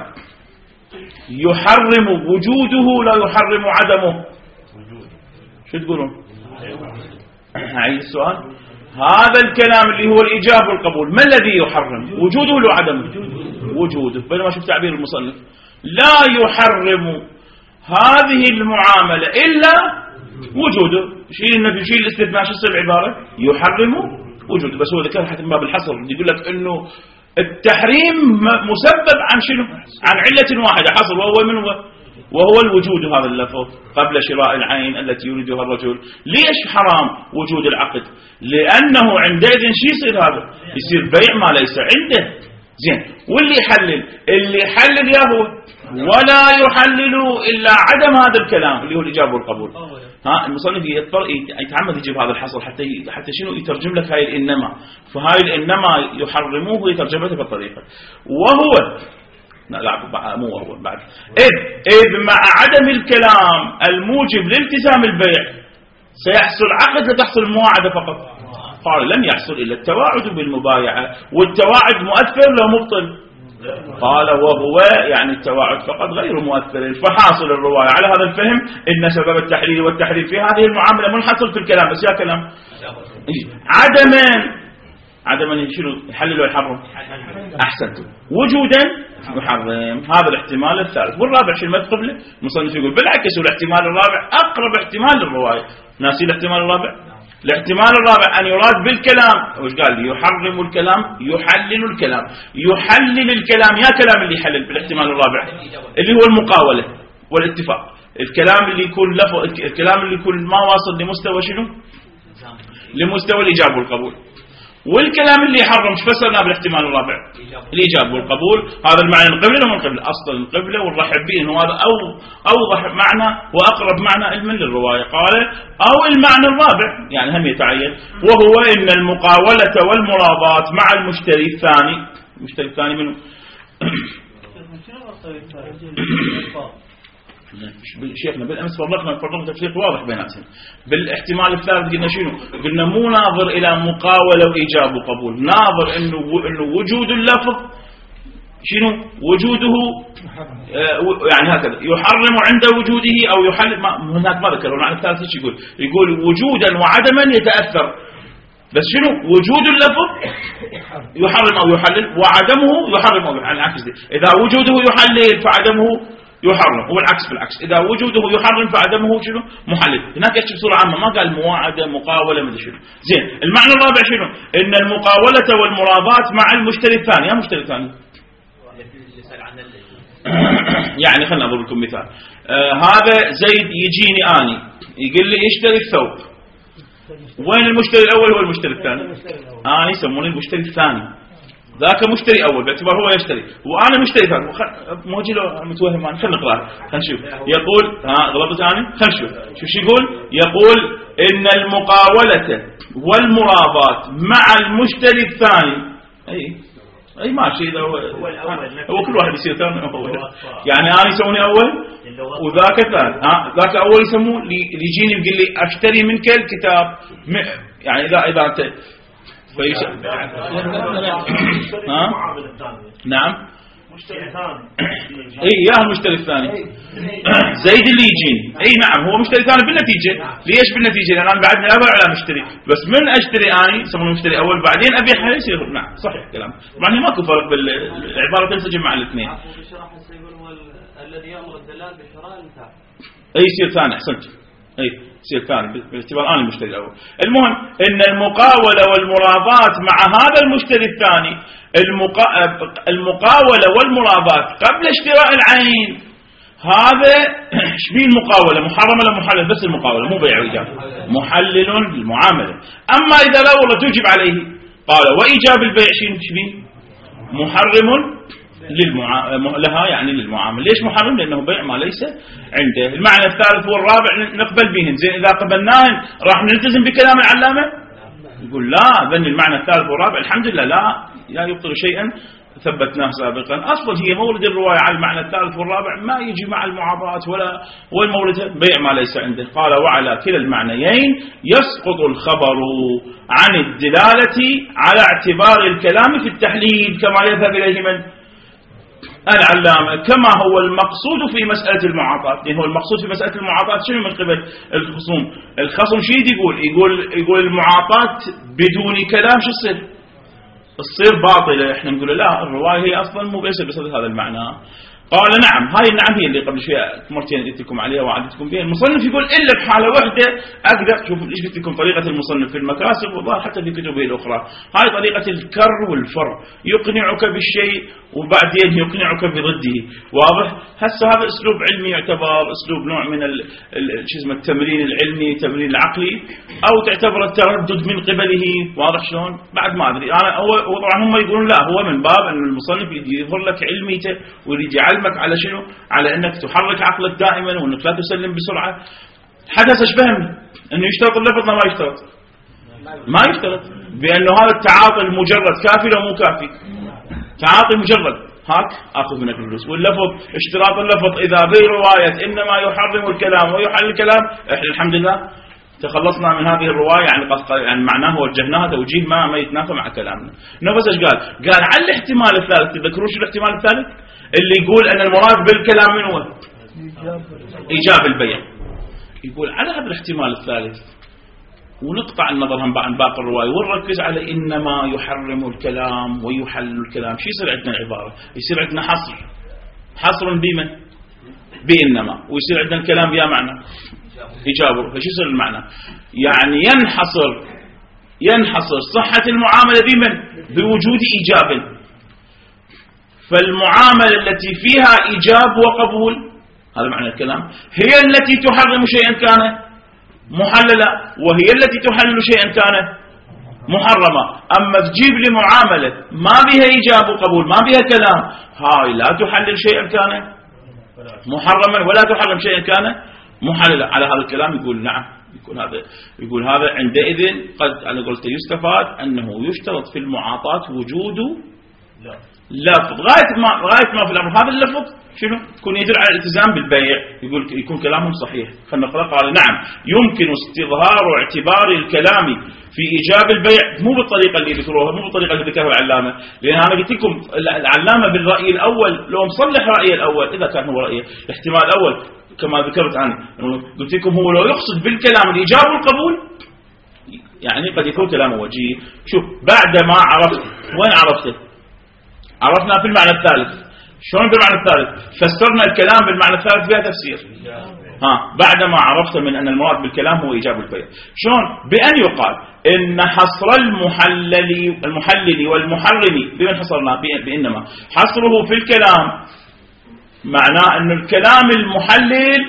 يحرم وجوده لا يحرم عدمه. شو تقولون؟ عيد السؤال. هذا الكلام اللي هو الإيجاب والقبول ما الذي يحرم؟ وجوده ولا عدمه؟ وجوده. بينما شوف تعبير المصنف لا يحرم هذه المعاملة إلا وجوده. شيل النفي شيل الاستثناء، شو تصير العبارة؟ يحرم وجوده. بس هو ذكر حتى ما بالحصر، يقول لك إنه التحريم مسبب عن شنو؟ عن علة واحدة حصر، وهو من وهو الوجود. هذا اللفظ قبل شراء العين التي يريدها الرجل. ليش حرام وجود العقد؟ لأنه عندئذ شو يصير؟ هذا يصير بيع ما ليس عنده. زين. واللي يحلل اللي يحلل يا هو ولا يحلل إلا عدم هذا الكلام اللي هو الإجابة والقبول. المصنف يتعمد يجيب هذا الحصر حتى شنو يترجم لك هاي الإنما. فهاي الإنما يحرموه يترجمته بالطريقة وهو لا مو هو بعد إذ مع عدم الكلام الموجب لالتزام البيع سيحصل عقد لتحصل المواعدة فقط. قال لن يحصل إلا التواعد بالمبايعة والتواعد مؤثر لو مبطل. قال وهو يعني التواعد فقط غير مؤثر. فحاصل الرواية على هذا الفهم إن سبب التحليل والتحريم في هذه المعاملة منحصر في الكلام. بس يا كلام عدما شنو يحلل ويحرم؟ أحسنتم. وجودا يحرم. هذا الاحتمال الثالث. والرابع شنو مدخل له؟ المصنف يقول بالعكس والاحتمال الرابع أقرب احتمال للرواية. ناسي الاحتمال الرابع؟ الاحتمال الرابع أن يراد بالكلام وش قال لي؟ يحرم الكلام يحلل الكلام. يحلل الكلام يا كلام اللي يحلل بالاحتمال الرابع اللي هو المقاولة والاتفاق. الكلام اللي يكون الكلام اللي يكون ما واصل لمستوى شنو؟ لمستوى الإجابة والقبول. والكلام اللي يحرم ايش فسرنا بالاحتمال الرابع؟ الإجابة والقبول. هذا المعنى القبلة ولا من القبلة؟ أصل القبلة والرحب به إنه هذا أوضح معنى وأقرب معنى علما للرواية. قال أو المعنى الرابع يعني هم يتعين وهو إن المقاولة والمرابات مع المشتري الثاني. المشتري الثاني منه شيخنا بالأمس فرقنا تفريق واضح بيناتهم. بالاحتمال الثالث قلنا شنو؟ قلنا مو ناظر إلى مقاولة وإيجاب وقبول، ناظر إنه وجود اللفظ شنو؟ وجوده يعني هكذا يحرم عند وجوده أو يحلل. هناك ما ذكر. المعنى الثالث ايش يقول وجودا وعدما يتأثر. بس شنو؟ وجود اللفظ يحرم أو يحلل وعدمه يحرم أو يحلل. العكس دي. إذا وجوده يحلل فعدمه يحرم والعكس بالعكس. إذا وجوده يحرم فعدمه شنو؟ محلل. هناك يكتب بصورة عامة ما قال مواعدة مقاولة مدري شنو. زين. المعنى الرابع شنو؟ إن المقاولة والمرابات مع المشتري الثاني. يا مشتري الثاني يعني خلنا أضرب لكم مثال. هذا زيد يجيني أني يقول لي اشتري الثوب. وين المشتري الأول هو المشتري الثاني؟ يسمونه المشتري الثاني. ذاك مشتري أول باعتبار هو يشتري وأنا مشتري ثاني. موجي له متوهم أنا. خلنا نقرأ خلنا نشوف. يقول غلطت أنا. خلنا نشوف شو يقول. يقول إن المقاولة والمرابات مع المشتري الثاني أي ماشي. إذا هو كل واحد يصير ثاني أول. يعني أنا يسموني أول وذاك ثاني. ذاك أول يسموه يجيني يقول لي أشتري منك الكتاب. يعني إذا أنت نعم مشتري ثاني. يا المشتري الثاني زيد اللي يجيني. نعم هو مشتري ثاني بالنتيجة. ليش بالنتيجة؟ لأن أنا بعدني أول على مشتري. بس من أشتري أنا يسمونه مشتري أول بعدين أبيع يصير. نعم صحيح كلام. طبعا ماكو فرق بالعبارة تنسجم مع الاثنين. الذي يأمر الدلال بشراء المتاع يصير ثاني. أحسنت. يصير ثاني باعتبار أنا المشتري الأول. المهم إن المقاولة والمرابات مع هذا المشتري الثاني. المقاولة والمرابات قبل اشتراء العين هذا شبيه المقاولة محرم ولا محلل؟ بس المقاولة مو بيع وإيجاب. محلل للمعاملة. أما إذا لا والله توجب عليه قال وإيجاب البيع شبيه محرم لها يعني للمعامل. ليش محرم؟ لأنه بيع ما ليس عنده. المعنى الثالث والرابع نقبل بهن. زين إذا قبلناهن راح نلتزم بكلام العلامة؟ يقول لا. ذن المعنى الثالث والرابع الحمد لله لا يبطل شيئا ثبتناه سابقا. أصلا هي مورد الرواية على المعنى الثالث والرابع ما يجي مع المعاضات ولا والمورد بيع ما ليس عنده. قال وعلى كلا المعنيين يسقط الخبر عن الدلالة على اعتبار الكلام في التحليل كما يذهب إليه من العلامة كما هو المقصود في مسألة المعاطات. لأن هو المقصود في مسألة المعاطات شنو من قبل الخصم شيء يقول المعاطات بدون كلام شو تصير باطلة. احنا نقول لا الرواية هي أصلا مو بس هذا المعنى. قال نعم. هاي النعم هي اللي قبل شوية مرتين قلتكم عليها وعدتكم بها. المصنف يقول إلا بحالة واحدة أقدر. شوف إيش قلت لكم طريقة المصنف في المكاسب وظهر حتى في كتبه الأخرى. هاي طريقة الكر والفر، يقنعك بالشيء وبعدين يقنعك بضده. واضح؟ هسه هذا أسلوب علمي يعتبر أسلوب نوع من التمرين العلمي، تمرين العقلي، أو تعتبر التردد من قبله. واضح شلون؟ بعد ما أدري أنا. هو طبعا هم يقولون لا، هو من باب أن المصنف يظهر لك علميته ويريد يعلمك على شنو؟ على أنك تحرك عقلك دائما وأنك لا تسلم بسرعة. حدث ايش فهمنا؟ أنه يشترط اللفظ ما يشترط؟ ما يشترط، بأنه هذا التعاطي المجرد كافي لو مو كافي؟ تعاطي مجرد، هاك أخذ منك الفلوس. واللفظ اشتراط اللفظ إذا برواية إنما يحرم الكلام ويحل الكلام، إحنا الحمد لله تخلصنا من هذه الرواية. يعني معناه وجهناها توجيه ما يتنافى مع كلامنا. نفس ايش قال؟ قال على الاحتمال الثالث. تذكرون شو الاحتمال الثالث؟ اللي يقول أن المراد بالكلام من هو؟ إيجاب البيع. يقول على هذا الاحتمال الثالث ونقطع النظر عن باقي الرواية ونركز على إنما يحرم الكلام ويحل الكلام. شو يصير عندنا العبارة؟ يصير عندنا حصر بمن؟ بإنما. ويصير عندنا الكلام بها معنى إجابه. فشو يصير المعنى؟ يعني ينحصر صحة المعاملة بمن؟ بوجود إيجاب. فالمعاملة التي فيها إيجاب وقبول، هذا معنى الكلام، هي التي تحرم شيئا كان محللا، وهي التي تحلل شيئا كان محرما. أما تجيب لي معاملة ما بها إيجاب وقبول، ما بها كلام، هاي لا تحلل شيئا كان محرما ولا تحرم شيئا كان محللا. على هذا الكلام يقول نعم، يقول هذا عندئذ قد أنا قلت يستفاد أنه يشترط في المعاطاة وجود لفظ غاية ما في الأمر. هذا اللفظ شنو؟ يكون يدل على الالتزام بالبيع. يقول يكون كلامهم صحيح. خلنا نقرأ. قال نعم يمكن استظهار اعتبار الكلام في إيجاب البيع، مو بالطريقة اللي ذكروها، مو بالطريقة اللي ذكرها العلامة. لأن أنا قلت لكم العلامة بالرأي الأول لو مصلح رأيه الأول، إذا كان هو رأيه الاحتمال الأول كما ذكرت عنه، قلت لكم هو لو يقصد بالكلام الإيجاب والقبول يعني قد يكون كلامه وجيه. شوف بعد ما عرفت، وين عرفته؟ عرفنا في المعنى الثالث. شلون بالمعنى الثالث؟ فسرنا الكلام بالمعنى الثالث بها تفسير. بعدما عرفت من أن المراد بالكلام هو إيجاب البيع. شلون؟ بأن يقال إن حصر المحلل والمحرم بمن حصرنا؟ بإنما. حصره في الكلام معناه أن الكلام المحلل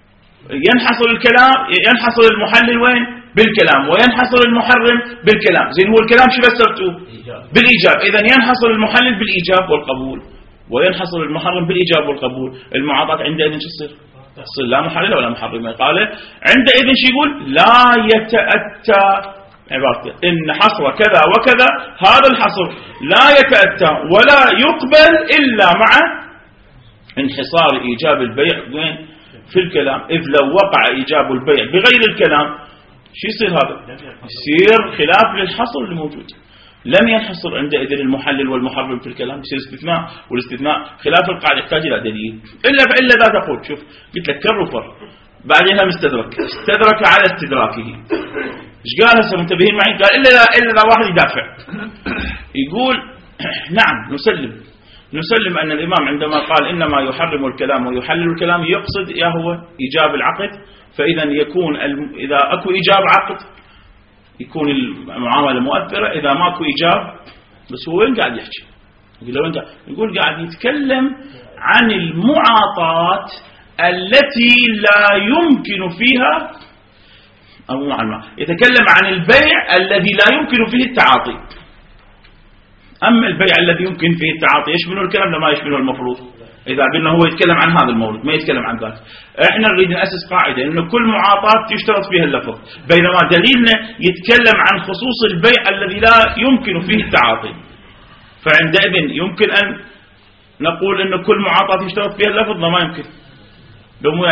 ينحصر المحلل وين؟ بالكلام، وينحصر المحرم بالكلام. زين هو الكلام شو فسرته؟ بالإيجاب. إذن ينحصر المحلل بالإيجاب والقبول، وينحصر المحرم بالإيجاب والقبول. المعاطاة عندئذ شو تصير؟ لا محللة ولا محرمة. قال عندئذ شو يقول؟ لا يتأتى عبارته إن حصر كذا وكذا، هذا الحصر لا يتأتى ولا يقبل إلا مع انحصار إيجاب البيع وين؟ في الكلام. إذ لو وقع إيجاب البيع بغير الكلام شو يصير؟ هذا يصير خلاف للحصر الموجود. لم ينحصر عندئذ المحلل والمحرم في الكلام، يصير استثناء، والاستثناء خلاف القاعدة يحتاج إلى دليل. إلا ذا تقول. شوف قلت لك كر وفر، بعدين استدرك على استدراكه. ايش قال هسه منتبهين معي؟ قال إلا ذا واحد يدافع. يقول نعم نسلم أن الإمام عندما قال إنما يحرم الكلام ويحلل الكلام يقصد يا هو إيجاب العقد. فإذا يكون إذا أكو إيجاب عقد يكون المعاملة مؤثرة، إذا ماكو إيجاب. بس هو وين قاعد يحكي؟ يقول قاعد يتكلم عن المعاطاة التي لا يمكن فيها، أو يتكلم عن البيع الذي لا يمكن فيه التعاطي. أما البيع الذي يمكن فيه التعاطي يشمله الكلام لما يشمله المفروض. إذا قلنا هو يتكلم عن هذا المورد ما يتكلم عن ذاك. إحنا نريد نأسس قاعدة إنه كل معاطاة يشترط فيها اللفظ، بينما دليلنا يتكلم عن خصوص البيع الذي لا يمكن فيه التعاطي. فعندئذ يمكن أن نقول إنه كل معاطاة يشترط فيها اللفظ. ما يمكن. لو مو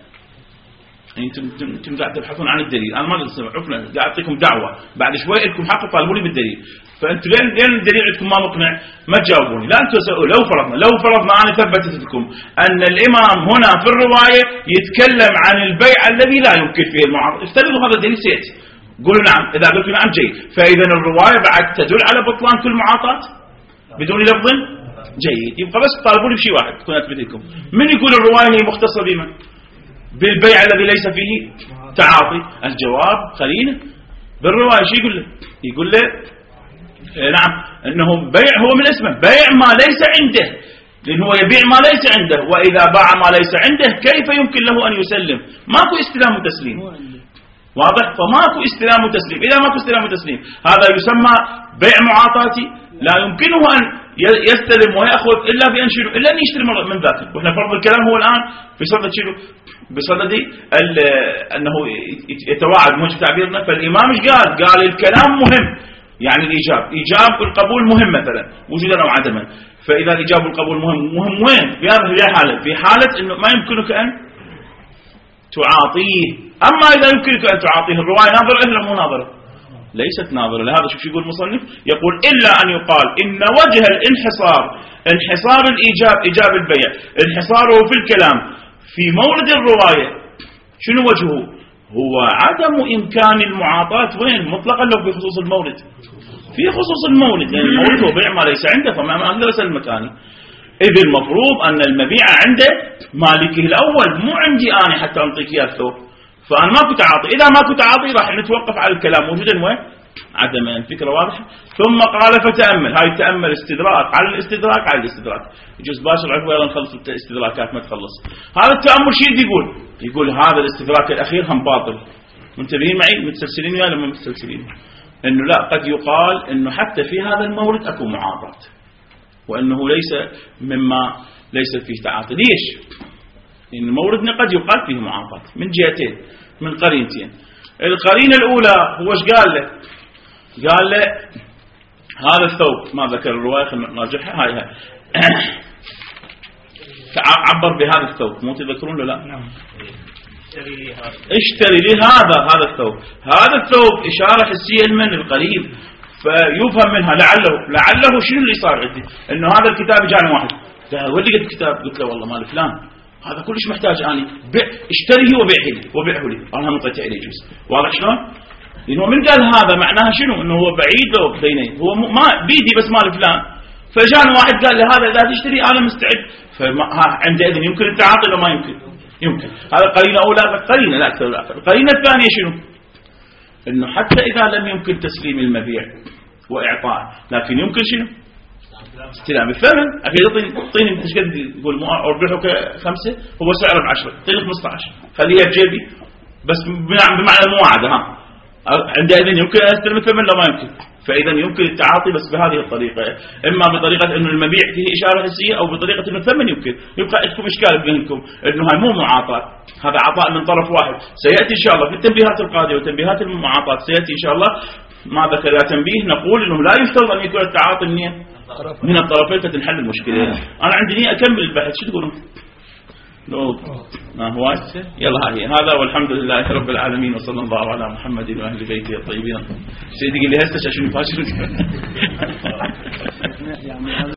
أنتم قاعد تبحثون عن الدليل. أنا ما قلت سمعونا، قاعد أعطيكم دعوة بعد شوي لكم حق طالبوني بالدليل. فأنتم لين الدليل عندكم ما مقنع ما تجاوبوني. لا أنتم لو فرضنا أنا ثبتت لكم أن الإمام هنا في الرواية يتكلم عن البيع الذي لا يمكن فيه المعاطاة، افترضوا هذا الدليل سيأتي، قولوا نعم. إذا قلت نعم جيد. فإذا الرواية بعد تدل على بطلان كل معاطاة بدون لفظ جيد. يبقى بس طالبوني بشيء واحد تكون أثبت لكم. من يقول الرواية هي مختصة بما؟ بالبيع الذي ليس فيه تعاطي. الجواب قرينة بالرواية. شو يقول له؟ يقول له نعم أنه بيع، هو من اسمه بيع ما ليس عنده، لأن هو يبيع ما ليس عنده، وإذا باع ما ليس عنده كيف يمكن له أن يسلم؟ ماكو استلام وتسليم، واضح؟ فماكو استلام وتسليم. إذا ماكو استلام وتسليم هذا يسمى بيع معاطاتي، لا يمكنه أن يستلم ويأخذ إلا بأن شنو؟ إلا أن يشتري من ذاته. وإحنا فرض الكلام هو الآن بصدد شنو؟ بصدد أنه يتواعد موجه تعبيرنا. فالإمام إيش قال؟ قال الكلام مهم، يعني إيجاب والقبول مهم مثلا وجودا أو عدما. فإذا الإيجاب والقبول مهم وين؟ في هذه الحالة، في حالة أنه ما يمكنك أن تعاطيه. أما إذا يمكنك أن تعاطيه الرواية ناظرة إلا مو ناظرة؟ ليست ناظرة. لهذا شو يقول المصنف؟ يقول إلا أن يقال إن وجه الانحصار، انحصار الإيجاب، إيجاب البيع، انحصاره في الكلام في مورد الرواية، شنو وجهه؟ هو عدم إمكان المعاطاة. وين؟ مطلقا لو في خصوص المورد، في خصوص المورد، لأن المورد هو بيع ما ليس عنده، فما أقدر أسأل المكاني. إذ المفروض أن المبيع عنده مالكه الأول، مو عندي أنا حتى أنطيك إياه الثوب. فأنا ماكو تعاطي. إذا ماكو تعاطي راح نتوقف على الكلام موجودا وين؟ عدما. الفكرة واضحة. ثم قال فتأمل. هاي تأمل استدراك على الاستدراك على الاستدراك. يجوز باشر عفوا يلا نخلص الاستدراكات ما تخلص. هذا التأمل شيء يقول هذا الاستدراك الأخير هم باطل. منتبهين معي؟ متسلسلين ولا لما متسلسلين؟ إنه لا، قد يقال إنه حتى في هذا المورد أكو معاطاة، وأنه ليس مما ليس فيه تعاطي. ليش؟ إن موردنا قد يقال فيه معاطاة من جهتين، من قرينتين. القرينة الأولى هو ايش قال له؟ قال له هذا الثوب، ما ذكر الرواية خلينا نراجعها. هاي عبر بهذا الثوب، مو تذكرون له؟ لا، اشتري لي هذا الثوب. هذا الثوب إشارة حسية من القريب، فيفهم منها لعله شنو اللي صار عندي؟ إنه هذا الكتاب جاني واحد وين لقيت الكتاب؟ قلت له والله مال فلان، هذا كلش محتاج أني اشتريه وبيعه لي. أنا مطيت عليه جزء. واضح شلون؟ لأنه من قال هذا معناها شنو؟ إنه هو بعيد لو بيني، هو ما بيدي بس مال فلان. فجان واحد قال له هذا إذا تشتري أنا مستعد. فعندئذ يمكن التعاطي لو ما يمكن؟ يمكن. هذا قرينة أولى. قرينة لا أكثر ولا أقل. القرينة الثانية شنو؟ إنه حتى إذا لم يمكن تسليم المبيع وإعطاء، لكن يمكن شنو؟ استلام الثمن. أخي اعطيني ايش قد يقول أربحك 5 هو سعره ب10، اعطيني 15 خليها بجيبي بس بمعنى المواعدة. عندئذ يمكن أن أستلم الثمن لو ما يمكن. فإذا يمكن التعاطي بس بهذه الطريقة، إما بطريقة إنه المبيع فيه إشارة حسية، أو بطريقة إنه الثمن يمكن. يبقى لكم إشكال بينكم إنه هاي مو معاطاة، هذا عطاء من طرف واحد. سيأتي إن شاء الله في التنبيهات القادمة وتنبيهات المعاطاة، سيأتي إن شاء الله ما ذكر تنبيه نقول إنه لا يفترض أن يكون التعاطي من الطرفين فتنحل المشكلة. أنا عندي أكمل البحث. شو تقولون؟ ما هو يلا هاي هذا، والحمد لله رب العالمين، وصلى الله على محمد وأهل بيته الطيبين. سيدي قال لي هسه شنو فاشل